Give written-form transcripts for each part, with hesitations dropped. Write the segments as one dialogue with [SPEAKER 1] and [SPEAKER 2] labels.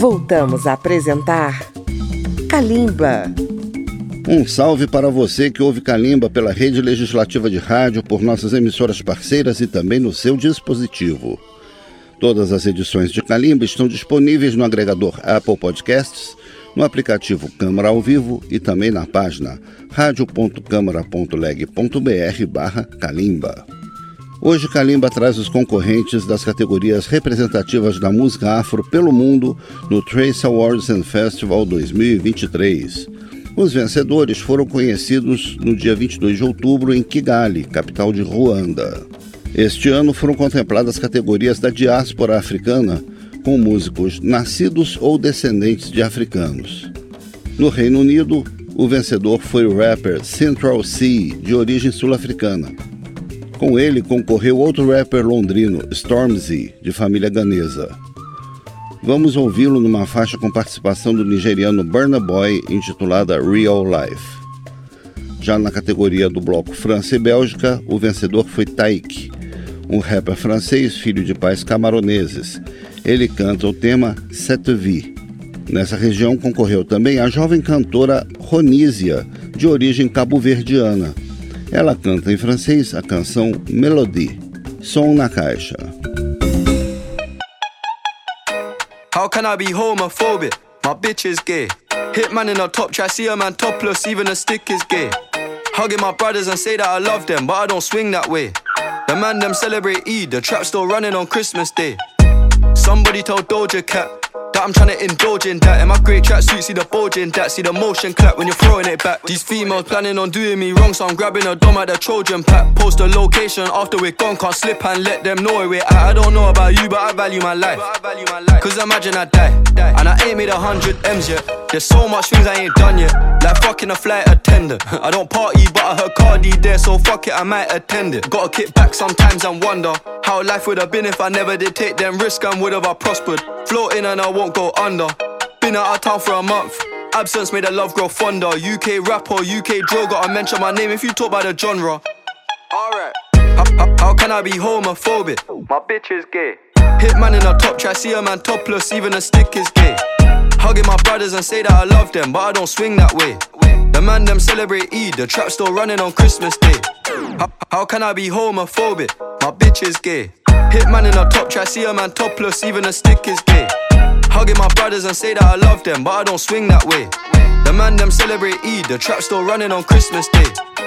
[SPEAKER 1] Voltamos a apresentar Kalimba.
[SPEAKER 2] Um salve para você que ouve Kalimba pela Rede Legislativa de Rádio, por nossas emissoras parceiras e também no seu dispositivo. Todas as edições de Kalimba estão disponíveis no agregador Apple Podcasts, no aplicativo Câmara ao Vivo e também na página radio.câmara.leg.br/Kalimba. Hoje Kalimba traz os concorrentes das categorias representativas da música afro pelo mundo no Trace Awards and Festival 2023. Os vencedores foram conhecidos no dia 22 de outubro em Kigali, capital de Ruanda. Este ano foram contempladas categorias da diáspora africana, com músicos nascidos ou descendentes de africanos. No Reino Unido, o vencedor foi o rapper Central C, de origem sul-africana. Com ele concorreu outro rapper londrino, Stormzy, de família ganesa. Vamos ouvi-lo numa faixa com participação do nigeriano Burna Boy, intitulada Real Life. Já na categoria do bloco França e Bélgica, o vencedor foi Taïk, um rapper francês, filho de pais camaroneses. Ele canta o tema Cette Vie. Nessa região concorreu também a jovem cantora Ronisia, de origem cabo-verdiana. Ela canta em francês a canção Melody. Som na caixa.
[SPEAKER 3] How can I be homophobic? My bitch is gay. Hitman in a top try, see a man topless, even a stick is gay. Hugging my brothers and say that I love them, but I don't swing that way. The man them celebrate Eid, the trap still running on Christmas Day. Somebody told Doja Cat that I'm tryna indulge in that. In my grey tracksuit, see the bulge in that. See the motion clap when you're throwing it back. These females planning on doing me wrong, so I'm grabbing a dom at the Trojan pack. Post a location after we're gone, can't slip and let them know where we're at. I don't know about you, but I value my life. Cause imagine I die, and I ain't made 100 M's yet. There's so much things I ain't done yet, like fucking a flight attendant. I don't party, but I heard Cardi there, so fuck it, I might attend it. Gotta kick back sometimes and wonder how life would have been if I never did take them risks, and would have I prospered. Floating and I won't go under. Been out of town for a month, absence made the love grow fonder. UK rapper, UK drill, gotta mention my name if you talk about the genre. Alright, how can I be homophobic? My bitch is gay. Hitman in a top try, see a man topless, even a stick is gay. Hugging my brothers and say that I love them, but I don't swing that way. The man them celebrate Eid, the trap still running on Christmas Day. How can I be homophobic? My bitch is gay. Hitman in a top try, see a man topless, even a stick is gay. Hugging my brothers and say that I love them, but I don't swing that way. The man them celebrate Eid, the trap still running on Christmas Day.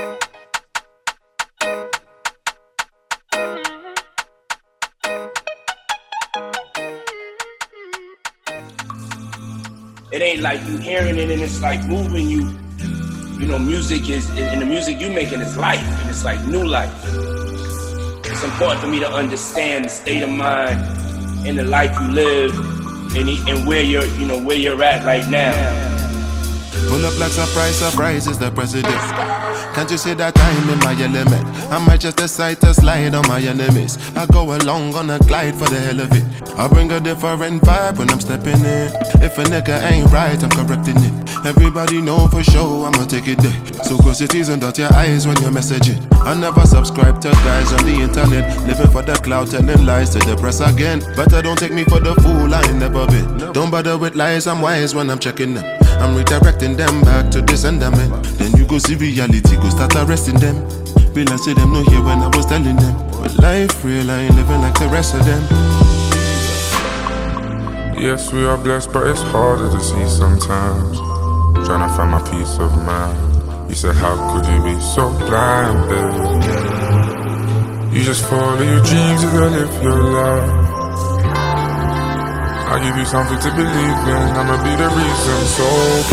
[SPEAKER 4] It ain't like you hearing it and it's like moving you. You know, music is, and the music you making is life, and it's like new life. It's important for me to understand the state of mind and the life you live and where you're, you know, where you're at right now.
[SPEAKER 5] Pull up like surprise is the president. Can't you see that I'm in my element? I might just decide to slide on my enemies. I go along on a glide for the hell of it. I bring a different vibe when I'm stepping in. If a nigga ain't right, I'm correcting it. Everybody know for sure I'ma take it there. So cross your T's and dot your I's when you're messaging. I never subscribe to guys on the internet, living for the cloud, telling lies to the press again. But I don't take me for the fool, I ain't never been. Don't bother with lies, I'm wise when I'm checking them. I'm redirecting them back to the sentiment. Then you go see reality, go start arresting them. Will I say them no here when I was telling them? But life real, I ain't living like the rest of them.
[SPEAKER 6] Yes, we are blessed, but it's harder to see sometimes. Trying to find my peace of mind. You said, how could you be so blind, baby? You just follow your dreams and go live your life. I'll give you something to believe in, I'ma be the reason. So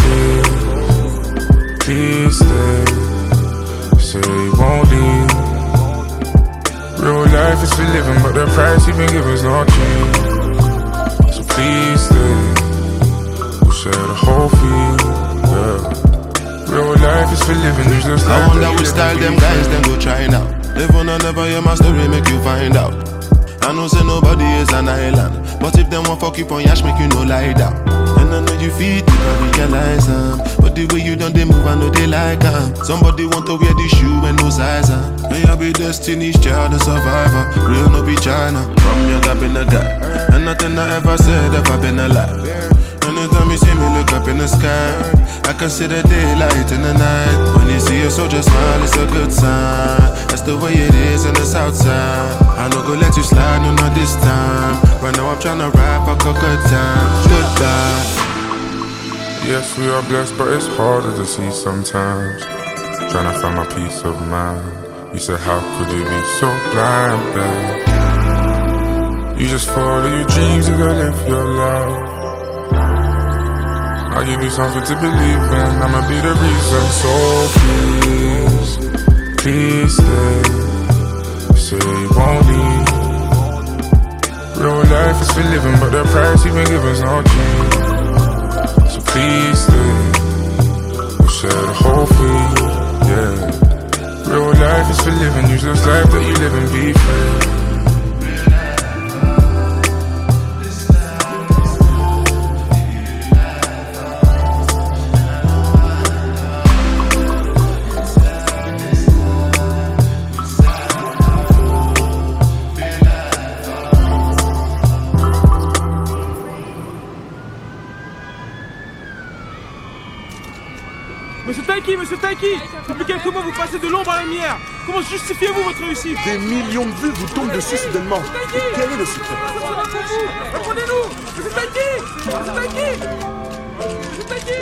[SPEAKER 6] please stay. Say you won't leave. Real life is for living, but the price you've been given is not cheap. So please stay. We'll share the whole fee, yeah. Real life is for living, it's just like I wonder which style them guys, them go try now. Live on and never hear my story, make you find out. I know say nobody is an island, but if them want fuck you on yash, make you no lie down. And I know you feel it, I realize but the way you done they move, I know they like somebody want to wear the shoe and no size May I be Destiny's Child, a survivor. Real no be China, from young I've been a guy, and nothing I ever said ever been a lie.
[SPEAKER 5] Anytime you see me look up in the sky, I can see the daylight in the night. When you see a soldier smile, it's a good sign. That's the way it is in the south side. I no go let you slide, no not this time. Right now I'm tryna rap, I got good time. Goodbye.
[SPEAKER 6] Yes, we are blessed, but it's harder to see sometimes. Tryna find my peace of mind. You said, how could you be so blind, babe? You just follow your dreams and go live your life. I'll give you something to believe in. I'ma be the reason. So please, please stay. Say you won't leave. Real life is for living, but the price you've been given's not cheap. So please stay. We'll share the whole fee, yeah. Real life is for living. Use this life that you live and be free.
[SPEAKER 7] Monsieur Taiki, depuis quelques mois vous passez de l'ombre à la lumière. Comment justifiez-vous votre réussite?
[SPEAKER 8] Des millions de vues vous tombent dessus soudainement. Quel est le secret?
[SPEAKER 7] Répondez-nous. Monsieur Taiki. Monsieur Taiki. Monsieur Taiki.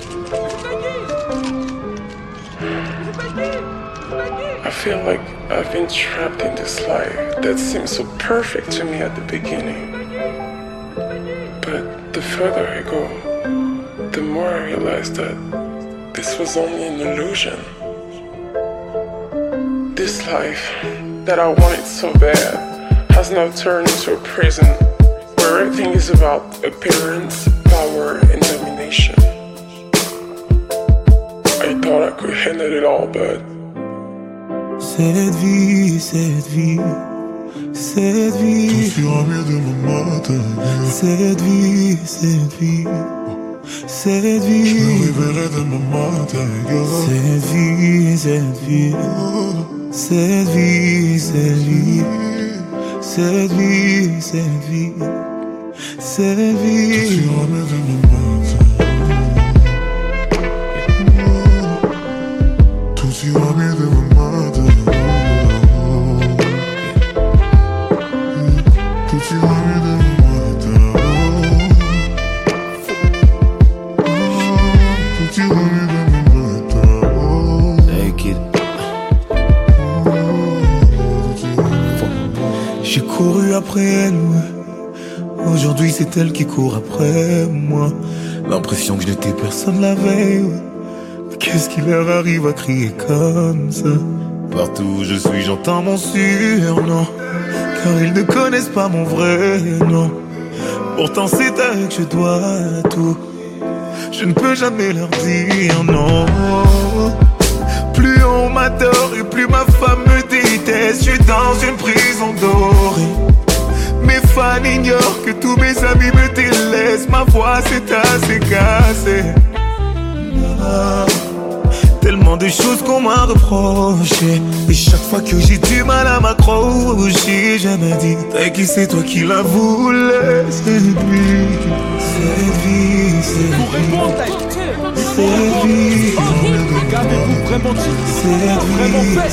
[SPEAKER 7] Monsieur Taiki.
[SPEAKER 9] I feel like I've been trapped in this life that seemed so perfect to me at the beginning. But the further I go, the more I realize that this was only an illusion. This life that I wanted so bad has now turned into a prison where everything is about appearance, power, and domination. I thought I could handle it all, but
[SPEAKER 10] cette vie, cette vie, cette vie.
[SPEAKER 11] Tout fera mieux demain matin.
[SPEAKER 10] Cette vie, cette vie. Cette vie,
[SPEAKER 11] je me réveillerai demain matin.
[SPEAKER 10] Cette vie, cette vie, cette vie, cette vie, cette vie, cette vie, cette vie.
[SPEAKER 11] Tout ira mieux demain matin. Tout ira mieux demain matin. Tout ira mieux demain matin.
[SPEAKER 10] J'ai couru après elle, ouais. Aujourd'hui c'est elle qui court après moi. L'impression que je n'étais personne la veille, ouais. Mais qu'est-ce qui leur arrive à crier comme ça? Partout où je suis j'entends mon surnom, car ils ne connaissent pas mon vrai nom. Pourtant c'est à eux que je dois tout. Je ne peux jamais leur dire non. Plus on m'adore et plus ma femme me déteste. Je suis dans une prison dorée. Mes fans ignorent que tous mes amis me délaissent. Ma voix s'est assez cassée. Tellement de choses qu'on m'a reproché. Et chaque fois que j'ai du mal à m'accrocher, je me dis, t'as qui c'est toi qui la voulais. Cette vie, cette vie, cette vie. Cette vie,
[SPEAKER 7] qu'avez-vous vraiment dit?
[SPEAKER 10] Vraiment fait?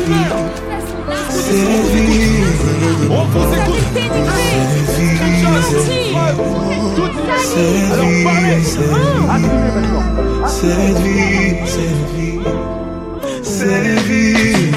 [SPEAKER 10] Cette vie,
[SPEAKER 7] on vous écoute.
[SPEAKER 10] Cette vie, cette vie.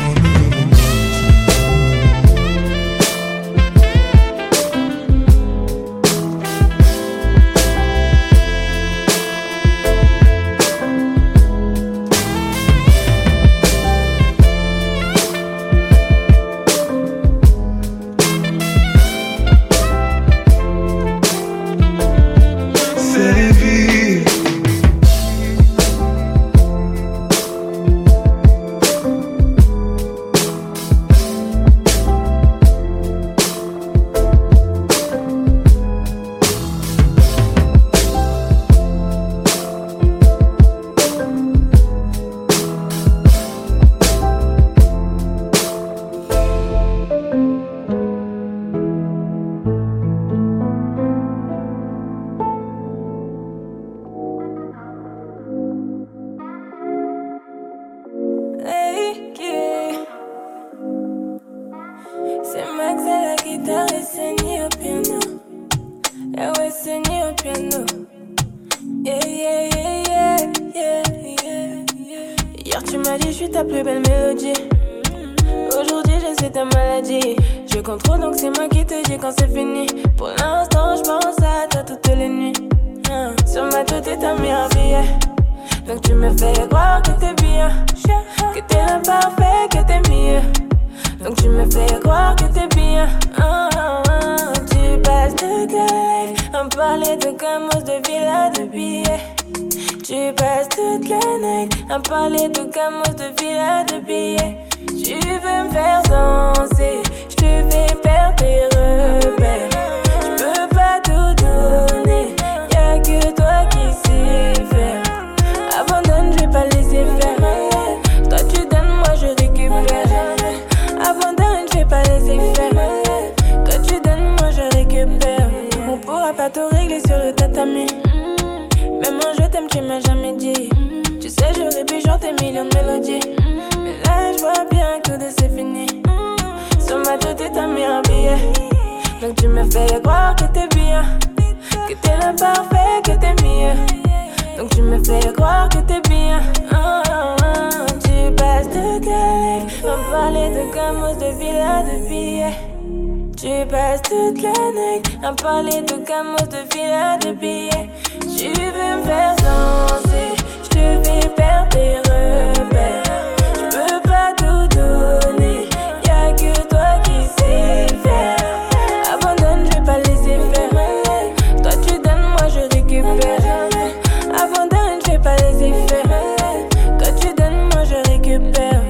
[SPEAKER 12] yeah, ouais, saigner au piano. Yeah, yeah, yeah, yeah, yeah, yeah, yeah. Hier tu m'as dit je suis ta plus belle mélodie. Aujourd'hui je sais ta maladie. Je contrôle donc c'est moi qui te dis quand c'est fini. Pour l'instant je pense à toi toutes les nuits. Sur ma tête t'as mis un billet. Donc tu me fais croire que t'es bien, que t'es l'imparfait, que t'es mieux. Donc tu me fais croire que t'es bien. Tu passes toute la life à me parler de gamos, de villas, de billets. Tu passes toute la night à me parler de gamos, de villas, de billets. Tu veux me faire danser, je te fais perdre tes repères. Je peux pas tout donner, y'a que toi qui sais faire. Abandonne, je vais pas laisser faire. Toi tu donnes, moi je récupère. Abandonne, je vais pas laisser faire. Toi tu donnes, moi je récupère. On pourra pas tout régler sur le tatami. Même moi je t'aime, tu m'as jamais dit. Tu sais, j'aurais pu chanter millions de mélodies. Mais là, je vois bien que tout c'est fini. Sur ma tête, t'as mis un billet. Donc tu me fais croire que t'es bien, que t'es l'imparfait, que t'es mieux. Donc tu me fais croire que t'es bien. Tu passes toute la life à me parler de gamos, de villas, de billets. Tu passes toute la nuit à me parler de gamos, de villas, de billets. Tu veux me faire danser, je te fais perdre tes repères. Je peux pas tout donner, y'a que toi qui sais faire. Abandonne, je vais pas laisser faire. Toi tu donnes, moi je récupère. Abandonne, je vais pas laisser faire. Toi tu donnes, moi je récupère.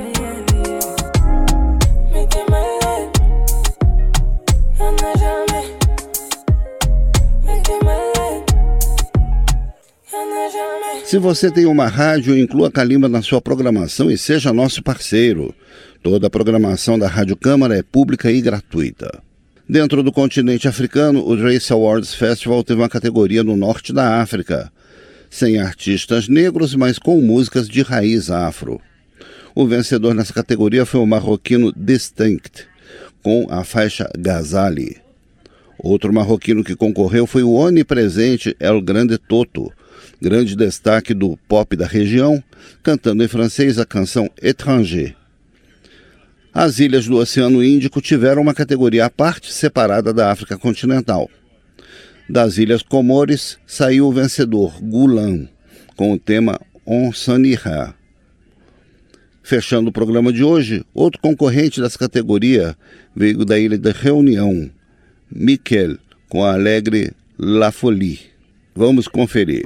[SPEAKER 12] Mais t'es malade, y'en a jamais. Mais t'es malade, y'en a jamais.
[SPEAKER 2] Se você tem uma rádio, inclua Kalimba na sua programação e seja nosso parceiro. Toda a programação da Rádio Câmara é pública e gratuita. Dentro do continente africano, o Trace Awards Festival teve uma categoria no norte da África, sem artistas negros, mas com músicas de raiz afro. O vencedor nessa categoria foi o marroquino Distinct, com a faixa Ghazali. Outro marroquino que concorreu foi o onipresente El Grande Toto, grande destaque do pop da região, cantando em francês a canção Étranger. As ilhas do Oceano Índico tiveram uma categoria à parte, separada da África continental. Das Ilhas Comores saiu o vencedor Gulam, com o tema On s'en ira. Fechando o programa de hoje, outro concorrente dessa categoria veio da ilha da Reunião, Miquel, com a alegre La Folie. Vamos conferir.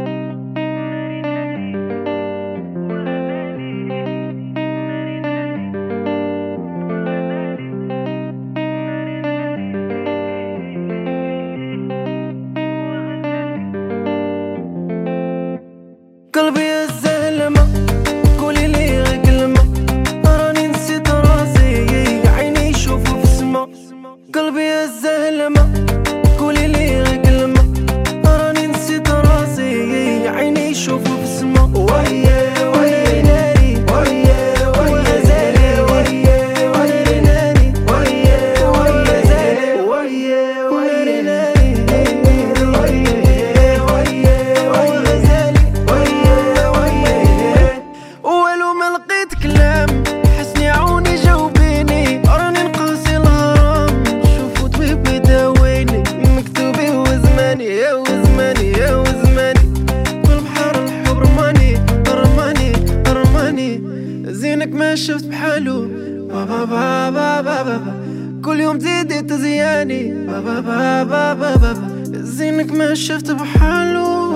[SPEAKER 13] كل يوم تزيدي تزياني بابا بابا بابا زينك ما شفت بحاله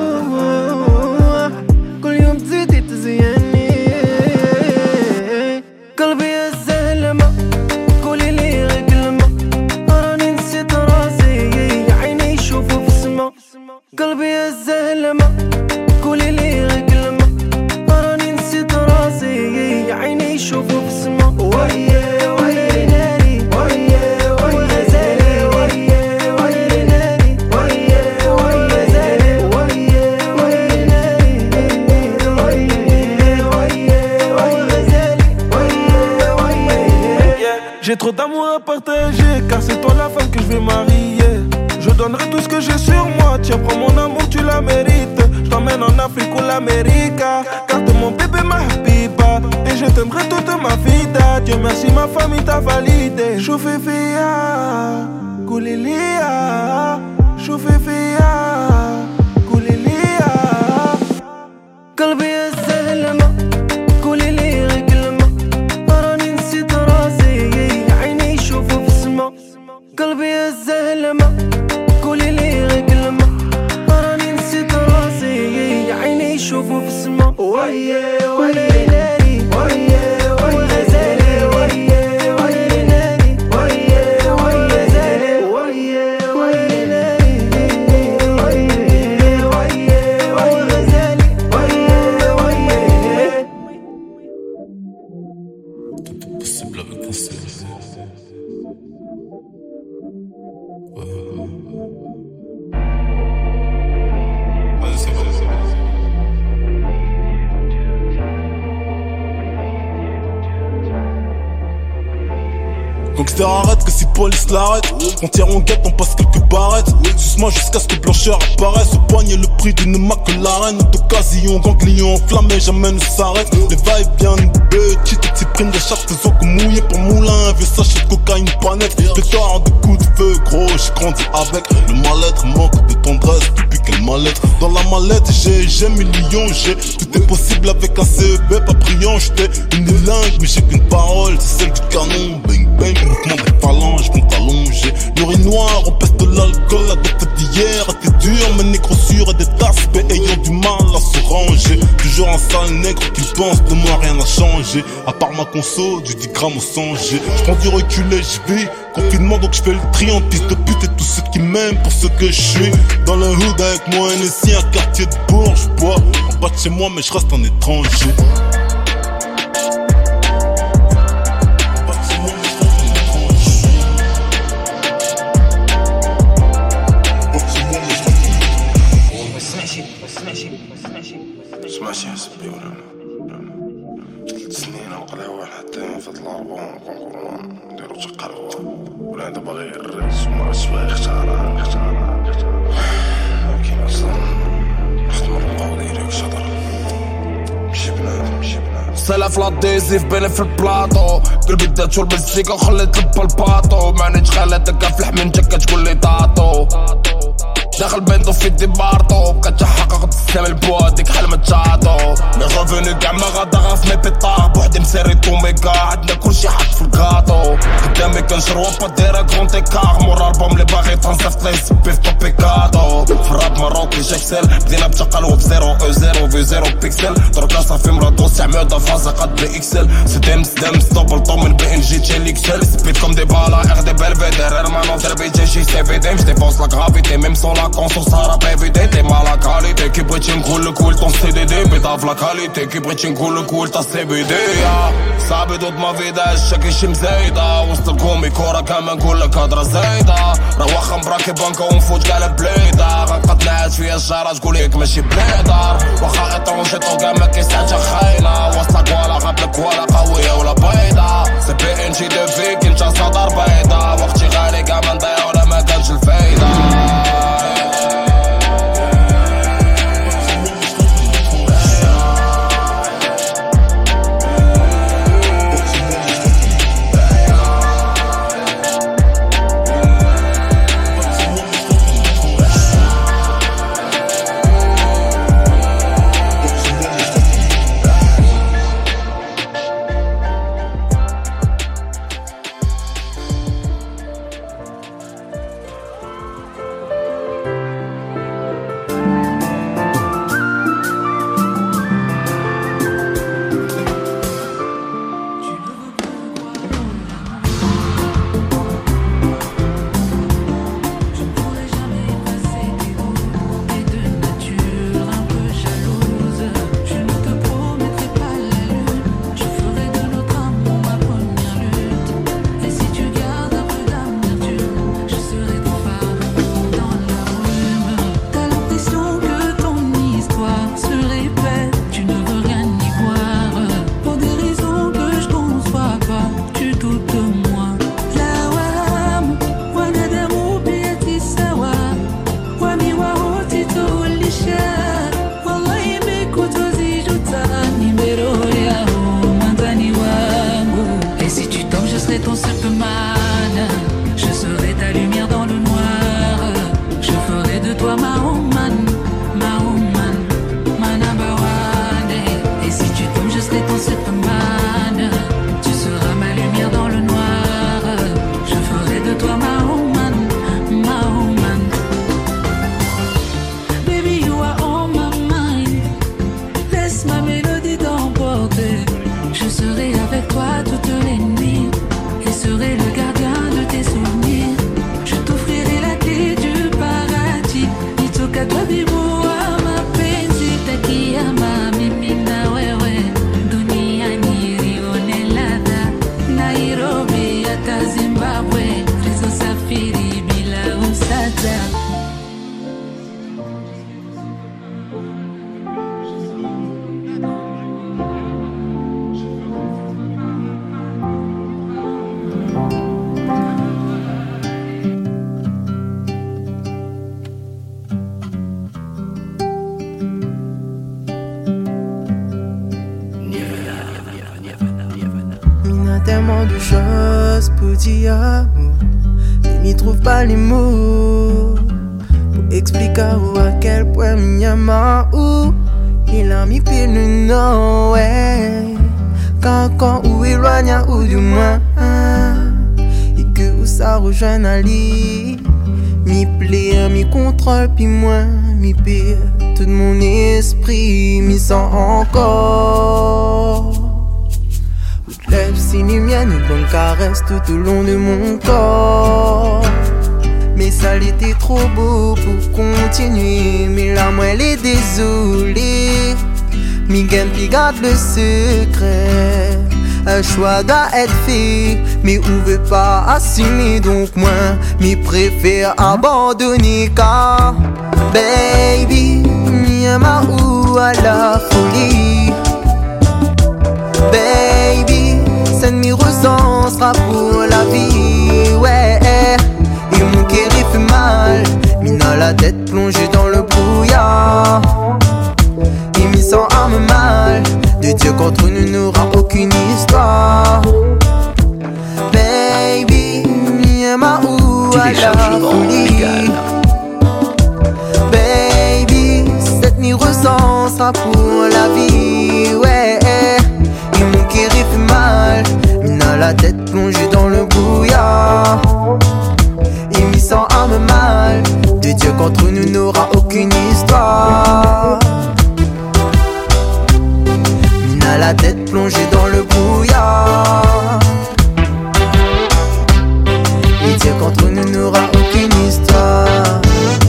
[SPEAKER 13] كل يوم تزيدي تزياني قلبي يا زلمة قولي لي غير كلمة راني نسيت راسي يا عيني يشوفوا في السما قلبي يا زلمة قولي لي غير كلمة راني نسيت راسي يا عيني يشوفوا في السما ويا ويا ناري ويا ويا زالي ويا ويا ناري ويا ويا زالي ويا ويا ناري ويا ويا زالي ويا ويا. J'ai trop d'amour à partager, car c'est toi la femme que je vais marier. Je
[SPEAKER 14] donnerai tout ce que j'ai sur moi. Tiens, prends mon amour, tu la mérites. Je t'emmène en Afrique ou l'Amérique. Garde mon bébé, ma habiba. Et je t'aimerai toute ma vie. Dieu merci, ma famille t'a validé. Choufifia, Koulilia. Choufifia, Koulilia.
[SPEAKER 13] قلبي الزلمة قولي لي غير كلمة راني نسيت راسي عيني يشوفوا في السما قلبي الزلمة قولي لي غير كلمة راني نسيت راسي عيني يشوفوا في السما ويا ويا ناري ويا ويا غزالي ويا ويا ناري ويا ويا غزالي ويا ويا ناري ويا ويا غزالي
[SPEAKER 15] Possible avec un seul. Vas-y, c'est bon.
[SPEAKER 16] Gangster arrête que si police l'arrête. Frontière on guette, on passe quelques barrettes. Suce-moi jusqu'à ce que blancheur apparaisse. Au poignet le prix d'une McLaren. D'occasion, ganglion enflammé, jamais ne s'arrête. Les va-et-vient une petite cyprine de chaque faisant que mouillé pour moulin. Un vieux sachet de cocaïne, pas net. Pétard de coups de feu, gros, j'ai grandi avec. Le mal-être manque de tendresse depuis qu'elle mal-être. Dans la mallette, j'ai millions, j'ai. Tout est possible avec un CEB, pas brillant. J'étais une lingue, mais j'ai qu'une parole, c'est celle du canon. Bang bang, mouvement des phalanges, mon allongé. L'urinoir, on pèse de l'alcool, la date d'hier était dure, mais négro sûr et des tasses ayant du mal à se ranger. Toujours un sale nègre qui pense de moi rien n'a changé. À part ma conso, du 10 grammes au 100 G. J'prends du recul et j'vis confinement donc j'fais le tri en piste de pute et tous ceux qui m'aiment pour ce que je suis. Dans le hood avec moi NSI, un quartier de Bourges-Bois. En bas de chez moi mais je reste un étranger.
[SPEAKER 17] ماشي حسبي ولا سنين وقلاوة حتى في الألبوم نديرو شي قهوة ولا دابا غير الرز وما سوا اختارها كيما أصلا نخدمو المقاولين شطر مشي بنادم
[SPEAKER 18] سلف لاديزي في بالي في البلاطو قلبي دات شرب السيكا وخليت لب الباطو مانيش خالتك في الحمين جاكا تقول لي طاطو داخل بينضو في ديبارتو بقيت حقق تسلم البواديك حلم تشاطو مي غافينو كاع ما غادا غاف مي بيطار بوحدي مسيري توميكا عندنا كلشي حط في الكاطو قدامي كنشرو با دايرة كونتي كار مور البوم لي باغي تنصيفط لي يسبي في توبيكاتو في الراب مروكي جاكسل بدينا بتقلو في 0 او 0 في 0 بيكسل دركا صافي مرادو استعمال فازا قد بي اكسل سدام ستوبل طومن بي ان جي تشيل اكسل سبيد كوم دي بالا ار دي بلفيدر ارمانو دربي جي شي سي في ديم جديبونس لا غرافيتي ميم سون لا conscience à la PVD, t'es mal à qualité, qui brille une cool, ton CDD, bédave la qualité, qui brille une cool, ta CBD, صعب دوت ما فيداش شكي شي مزايدة وسط الكومي كورة كمان نقول لك هضرة زايدة رواخة مبراكي بانكا ونفوت كاع البليدة غنقد نعاد فيا الشارع تقوليك ماشي بليدر واخا اترونجي طوكا ما كيستعجل خاينة وسطك ولا غابلك ولا قوية ولا بيضة سي بي ان جي دو فيك انت صدر بيضة وقتي غالي كاع ما نضيع ولا ما كانش الفايدة
[SPEAKER 13] Tellement de choses pour dire, mais m'y trouve pas les mots pour expliquer à quel point m'y aime ou il a mis pile le nom, ouais. Quand ou éloigne ou du moins, et que où ça rejoint Ali, m'y plaît, m'y contrôle, puis moi, m'y pire, tout mon esprit, m'y sent encore. Lève si lumière, une bonne caresse tout au long de mon corps. Mais ça l'était trop beau pour continuer. Mais là moi elle est désolée. Miguel puis garde le secret. Un choix doit être fait, mais on veut pas assumer. Donc moi, m'y préfère abandonner. Car baby, m'y aime ou à la folie. Baby, cette m'y ressent sera pour la vie, ouais. Et mon cœur il fait mal, m'y a la tête plongée dans le brouillard. Et m'y sent âme mal, de Dieu contre nous n'aura aucune histoire. Baby, m'y aime ou à la folie. Baby, cette m'y ressent sera pour la vie, ouais. Et mon cœur il fait mal, m'y a la tête plongée dans le brouillard. Et m'y sent âme mal, de Dieu contre nous n'aura aucune histoire. M'y a la tête plongée dans le brouillard. Et Dieu contre nous n'aura aucune histoire.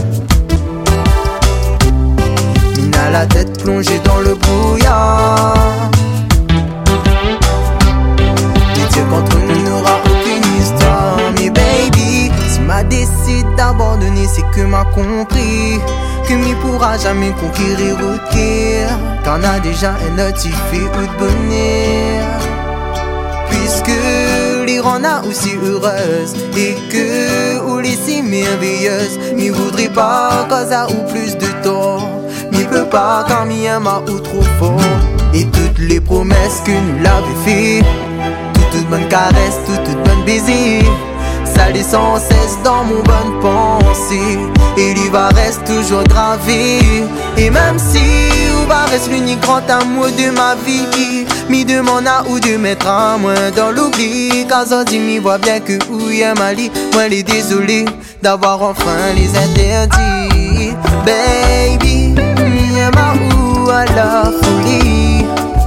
[SPEAKER 13] M'y a la tête plongée dans le brouillard. Contre nous n'aura aucune histoire. Mais baby, si m'a décidé d'abandonner, c'est que m'a compris que m'y pourra jamais conquérir ou care. T'en as déjà un autre, tu fais ou de bonheur. Puisque les rend aussi heureuse et que ou les si merveilleuse. M'y voudrait pas causa ou plus de tort. M'y peut pas quand m'y aime ou trop fort. Et toutes les promesses que nous l'avons fait, toute bonne caresse, toute bonne baiser, ça l'est sans cesse dans mon bonne pensée. Et lui va reste toujours gravé. Et même si ou va reste l'unique grand amour de ma vie, m'y demande à ou de mettre à moi dans l'oubli. Car ça dit m'y voit bien que ou y'a Mali. Moi elle est désolée d'avoir enfin les interdits. Baby, m'y aime à ou à la folie.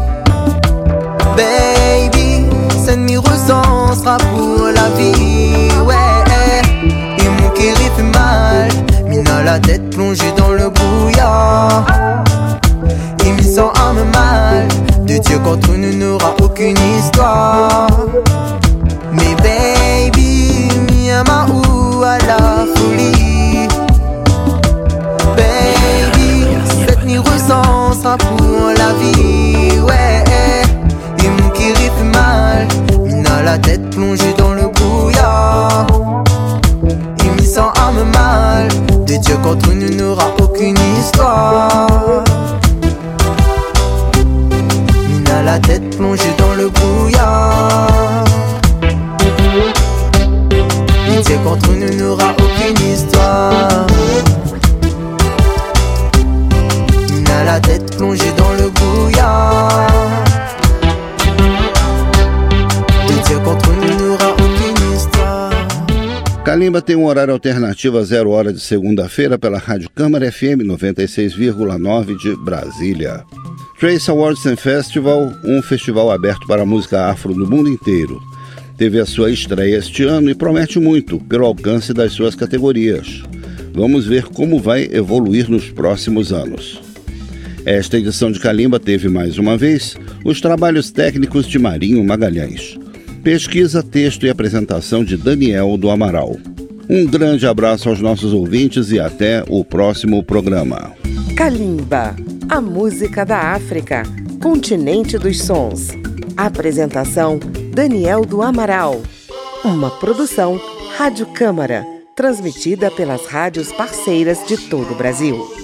[SPEAKER 13] Baby, cette m'y ressent sera pour la vie, ouais. Et mon cœur il fait mal, m'y a la tête plongée dans le brouillard. Et m'y sent âme mal, de Dieu contre nous n'aura aucune histoire. Mais baby, m'y aime ou à la folie. Baby, cette m'y ressent sera pour la vie, ouais. Et mon cœur il fait mal, m'y a la tête plongée dans le brouillard. Et m'y sent âme mal, de Dieu contre nous n'aura aucune histoire. M'y a la tête plongée dans le brouillard. Et Dieu contre nous n'aura aucune histoire. M'y a la tête plongée dans le brouillard.
[SPEAKER 2] Kalimba tem um horário alternativo a 0 hora de segunda-feira pela Rádio Câmara FM 96,9 de Brasília. Trace Awards and Festival, um festival aberto para a música afro no mundo inteiro. Teve a sua estreia este ano e promete muito pelo alcance das suas categorias. Vamos ver como vai evoluir nos próximos anos. Esta edição de Kalimba teve, mais uma vez, os trabalhos técnicos de Marinho Magalhães. Pesquisa, texto e apresentação de Daniel do Amaral. Um grande abraço aos nossos ouvintes e até o próximo programa.
[SPEAKER 1] Kalimba, a música da África, continente dos sons. Apresentação, Daniel do Amaral. Uma produção Rádio Câmara, transmitida pelas rádios parceiras de todo o Brasil.